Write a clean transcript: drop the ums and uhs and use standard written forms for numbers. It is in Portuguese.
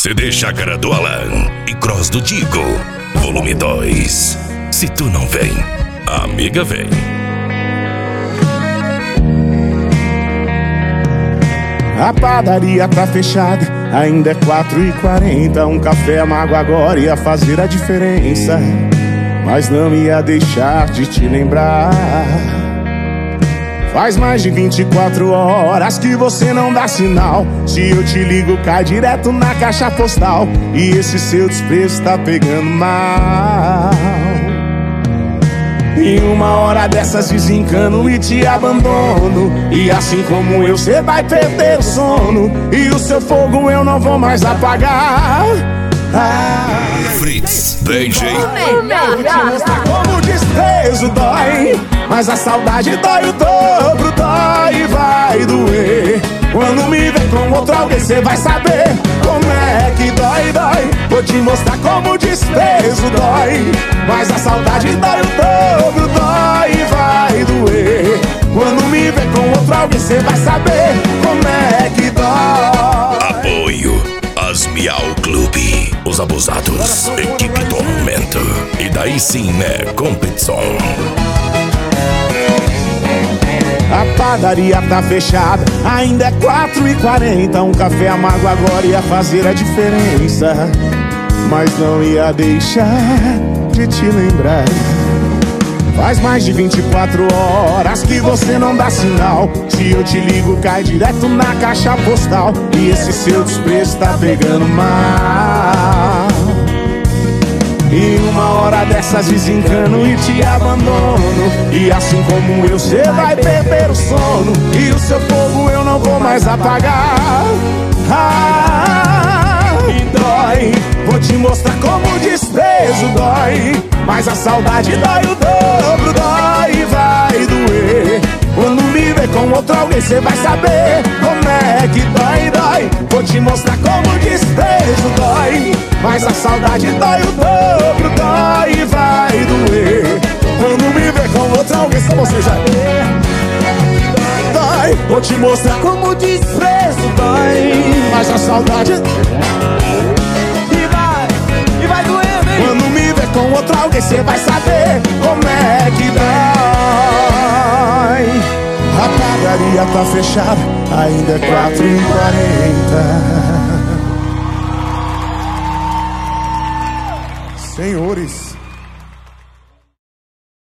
CD Chácara do Alan e Cross do Digo, volume 2. Se tu não vem, a amiga vem. A padaria tá fechada, ainda é 4h40. Um café amargo agora ia fazer a diferença, mas não ia deixar de te lembrar. Faz mais de 24 horas que você não dá sinal. Se eu te ligo, cai direto na caixa postal. E esse seu desprezo tá pegando mal. Em uma hora dessas desencano e te abandono. E assim como eu, cê vai perder o sono. E o seu fogo eu não vou mais apagar. Fritz, DJ. Como o desprezo dói, mas a saudade dói o dobro, dói e vai doer. Quando me vê com outro alguém, cê vai saber como é que dói, dói. Vou te mostrar como o desprezo dói, mas a saudade dói o dobro, dói e vai doer. Quando me vê com outro alguém, cê vai saber como é que dói. Apoio Asmial Clube, os abusados, equipe do momento. E daí sim, né, competição. A padaria tá fechada, ainda é 4h40. Um café amargo agora ia fazer a diferença, mas não ia deixar de te lembrar. Faz mais de 24 horas que você não dá sinal. Se eu te ligo, cai direto na caixa postal. E esse seu desprezo tá pegando mal. E uma hora dessas desencano e te abandono. E assim como eu, cê vai perder o sono. E o seu fogo eu não vou mais apagar. E dói, vou te mostrar como o desprezo dói, mas a saudade dói o dobro, dói e vai doer. Quando me vê com outro alguém, cê vai saber como é que dói, dói. Vou te mostrar como o desprezo dói, mas a saudade dói o dobro, dói e vai doer. Quando me vê com outro alguém, só você já dói. Vou te mostrar como o desprezo dói, mas a saudade e vai doer, né? Quando me vê com outro alguém, cê vai saber como é que dói. A padaria tá fechada, ainda é 4h40. Senhores,